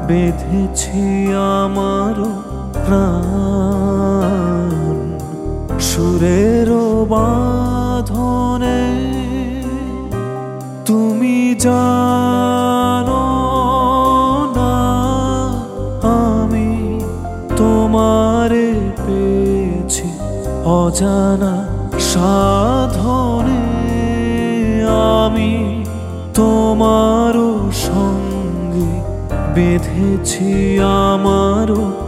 বেঁধেছি আমার প্রাণ সুরের বাঁধনে। তুমি জানো না আমি তোমারে পেয়েছি অজানা সাধনে। আমি তোমারও সঙ্গে বেঁধেছি আমার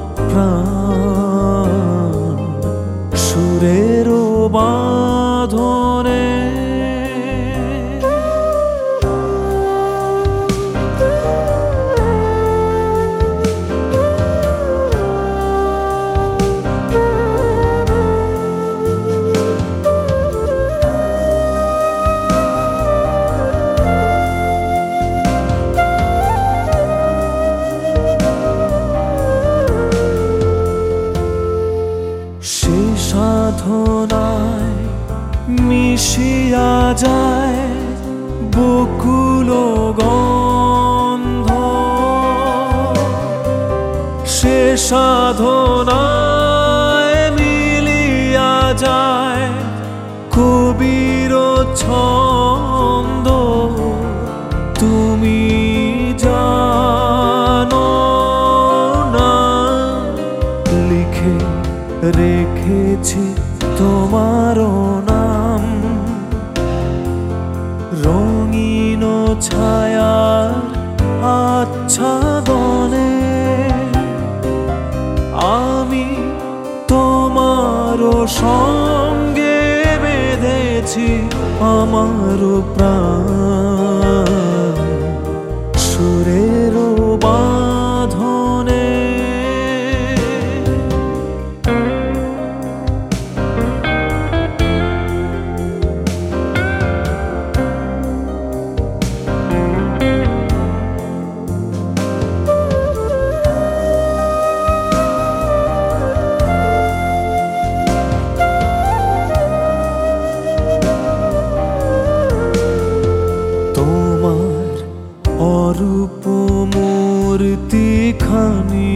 প্রাণ সুরের বাঁধনে। সে সাধনায় মিশিয়া যায় বকুল গন্ধ। সে সাধনায় মিলিয়া যায় কবির ছন্দ। তুমি জানো না লিখে রেখেছি তোমার নাম রঙিন ছায়ার আচ্ছাদনে। আমি তোমার সঙ্গে বেঁধেছি আমার প্রাণ সুরের বাঁধনে। তোমার অরূপ মূর্তিখানি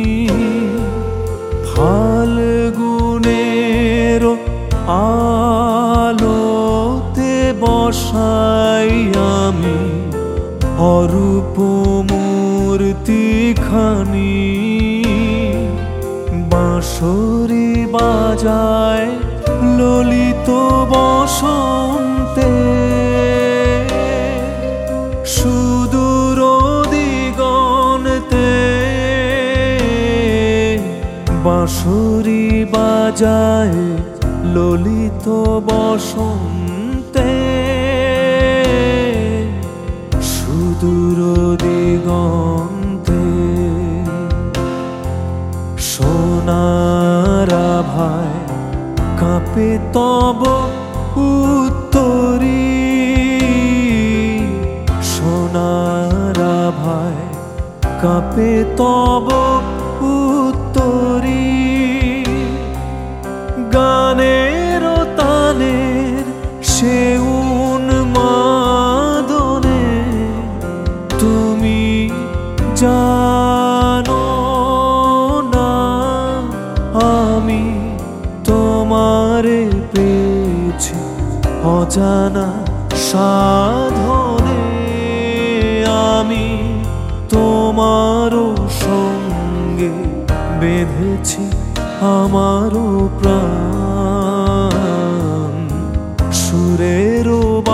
ফাল্গুনের আলোতে বসাই আমি। অরূপ মূর্তিখানি বাঁশরি বাজায় ললিত বসন্তে। সুদূর দিগন্তে বাঁশরি বাজায় ললিত বসন্তে। সুদূর দিগন্তে সোনার আভায় কাঁপে তব উত্তরী। সোনার আভায় কাঁপে তব উত্তরী। গানের তানের সে উন্মাদনে। তুমি জানো না আমি তোমারে পেয়েছি অজানা সাধনে। আমি তোমারও সঙ্গে বেঁধেছি আমার প্রাণ সুরের